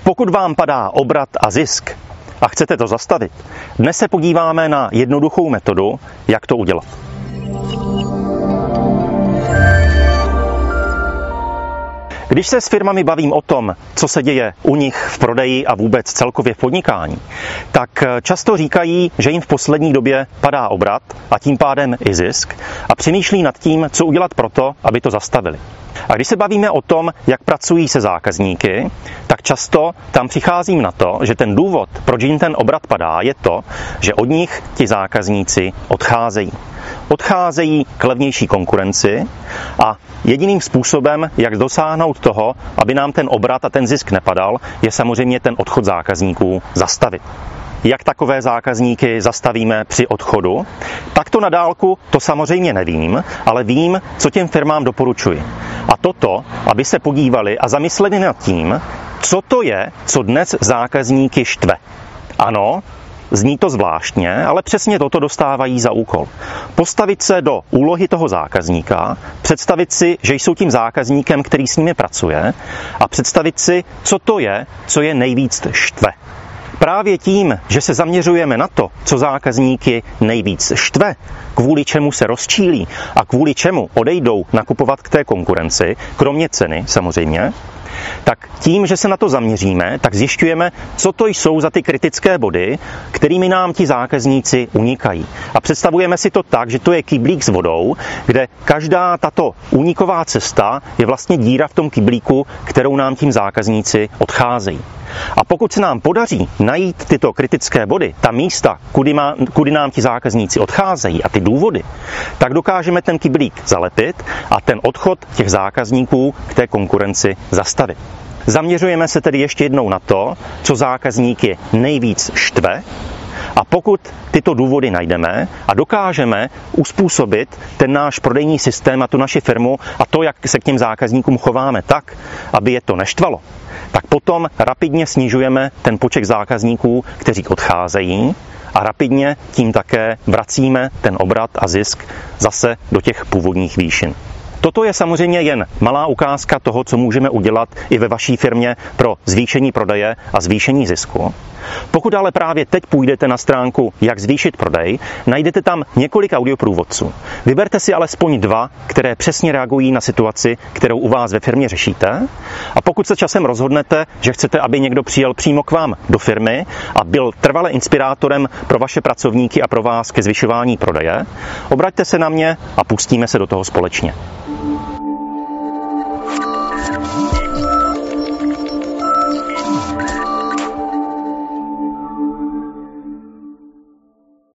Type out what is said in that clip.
Pokud vám padá obrat a zisk a chcete to zastavit, dnes se podíváme na jednoduchou metodu, jak to udělat. Když se s firmami bavím o tom, co se děje u nich v prodeji a vůbec celkově v podnikání, tak často říkají, že jim v poslední době padá obrat a tím pádem i zisk a přemýšlí nad tím, co udělat proto, aby to zastavili. A když se bavíme o tom, jak pracují se zákazníky, tak často tam přicházím na to, že ten důvod, proč jim ten obrat padá, je to, že od nich ti zákazníci odcházejí. Odcházejí k levnější konkurenci a jediným způsobem, jak dosáhnout toho, aby nám ten obrat a ten zisk nepadal, je samozřejmě ten odchod zákazníků zastavit. Jak takové zákazníky zastavíme při odchodu? Tak to na dálku to samozřejmě nevím, ale vím, co těm firmám doporučuji. A toto, aby se podívali a zamysleli nad tím, co to je, co dnes zákazníky štve. Ano, zní to zvláštně, ale přesně toto dostávají za úkol. Postavit se do úlohy toho zákazníka, představit si, že jsou tím zákazníkem, který s nimi pracuje, a představit si, co to je, co je nejvíc štve. Právě tím, že se zaměřujeme na to, co zákazníky nejvíc štve, kvůli čemu se rozčílí a kvůli čemu odejdou nakupovat k té konkurenci, kromě ceny samozřejmě, tak tím, že se na to zaměříme, tak zjišťujeme, co to jsou za ty kritické body, kterými nám ti zákazníci unikají. A představujeme si to tak, že to je kyblík s vodou, kde každá tato úniková cesta je vlastně díra v tom kyblíku, kterou nám tím zákazníci odcházejí. A pokud se nám podaří najít tyto kritické body, ta místa, kudy nám ti zákazníci odcházejí a ty důvody, tak dokážeme ten kyblík zalepit a ten odchod těch zákazníků k té konkurenci zastavit. Zaměřujeme se tedy ještě jednou na to, co zákazníky nejvíc štve, a pokud tyto důvody najdeme a dokážeme uspůsobit ten náš prodejní systém a tu naši firmu a to, jak se k těm zákazníkům chováme tak, aby je to neštvalo, tak potom rapidně snižujeme ten počet zákazníků, kteří odcházejí, a rapidně tím také vracíme ten obrat a zisk zase do těch původních výšin. Toto je samozřejmě jen malá ukázka toho, co můžeme udělat i ve vaší firmě pro zvýšení prodeje a zvýšení zisku. Pokud ale právě teď půjdete na stránku Jak zvýšit prodej, najdete tam několik audioprůvodců. Vyberte si alespoň 2, které přesně reagují na situaci, kterou u vás ve firmě řešíte. A pokud se časem rozhodnete, že chcete, aby někdo přijel přímo k vám do firmy a byl trvale inspirátorem pro vaše pracovníky a pro vás ke zvyšování prodeje, obraťte se na mě a pustíme se do toho společně.